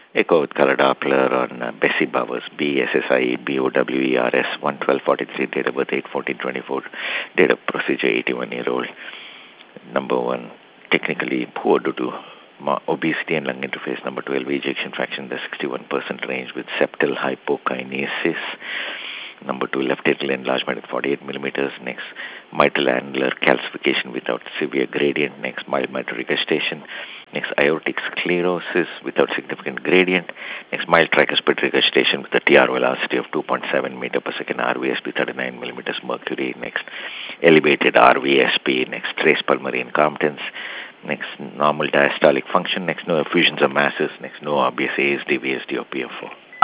Echo with color Doppler on Bessie Bowers, BSSI, BOWERS, 11243, date of birth 8/14/24, date of procedure 81-year-old. Number 1, technically poor due to obesity and lung interface. Number 2, LV ejection fraction in the 61% range with septal hypokinesis. Number 2, left atrial enlargement at 48 millimeters. Next, mitral annular calcification without severe gradient. Next, mild mitral regurgitation. Next, aortic sclerosis without significant gradient. Next, mild tricuspid regurgitation with a TR velocity of 2.7 meter per second, RVSP 39 millimeters mercury. Next, elevated RVSP. Next, trace pulmonary incompetence. Next, normal diastolic function. Next, no effusions of masses. Next, no obvious ASD, VSD, or PFO.